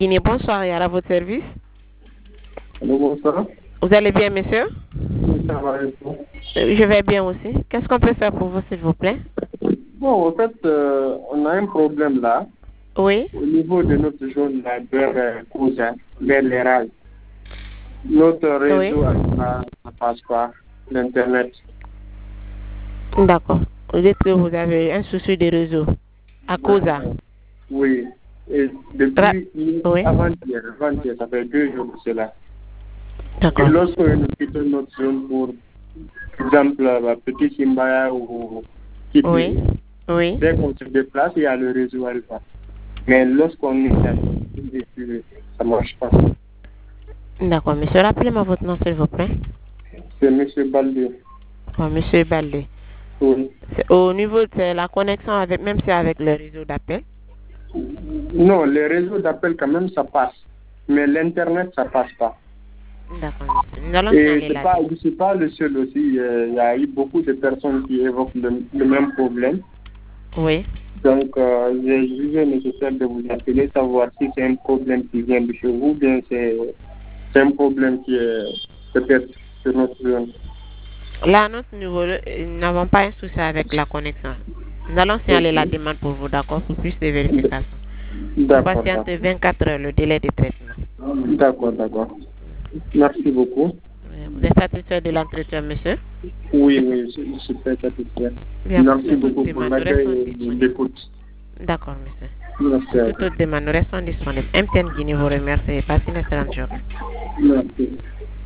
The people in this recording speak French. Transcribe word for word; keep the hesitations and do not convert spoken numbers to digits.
Guinée, bonsoir, et à votre service. Allô, bonsoir. Vous allez bien, monsieur? Oui, ça va et vous? Euh, Je vais bien aussi. Qu'est-ce qu'on peut faire pour vous, s'il vous plaît? Bon, en fait, euh, on a un problème là. Oui. Au niveau de notre zone là, vers euh, Cousin, vers les rails. Notre réseau, Oui. là, ça passe pas. L'Internet. D'accord. Vous dites que vous avez un souci de réseau. À cause de... Oui. Et Ra- depuis Oui. avant-hier, avant-hier, ça fait deux jours de cela. Et D'accord. lorsque nous quittons notre zone pour, par exemple, euh, Petit Simbaya ou Kitty, Oui. Oui. dès qu'on se déplace, il y a le réseau Alpha. Mais lorsqu'on est à ça ne marche pas. D'accord, monsieur. Rappelez-moi votre nom, s'il vous plaît. C'est M. Baldé. Oh, monsieur Baldé. Oui. C'est au niveau de la connexion, avec, même si avec le réseau d'appel. Non, les réseaux d'appel, quand même, ça passe. Mais l'Internet, ça passe pas. D'accord, monsieur. Nous allons Et signaler c'est la pas, je ne suis pas le seul aussi. Il y a eu beaucoup de personnes qui évoquent le, le même problème. Oui. Donc, euh, j'ai jugé nécessaire de vous appeler, savoir si c'est un problème qui vient de chez vous, ou bien c'est un problème qui est peut-être sur notre zone. Là, à notre niveau, euh, nous n'avons pas un souci avec la connexion. Nous allons signaler la demande pour vous, d'accord, pour plus de vérification. Vous D'accord. patientez vingt-quatre heures le délai de traitement. D'accord, d'accord. Merci beaucoup. Vous êtes satisfait de l'entretien, monsieur? Oui, oui, je, je suis très satisfait. Bien, Merci pour beaucoup toute pour demande, nous l'accueil restons et disponibles. l'écoute. D'accord, monsieur. Merci à Pour toute vous. demande, nous restons disponibles. M T N Guinée vous remercie et passez une excellente journée. Merci.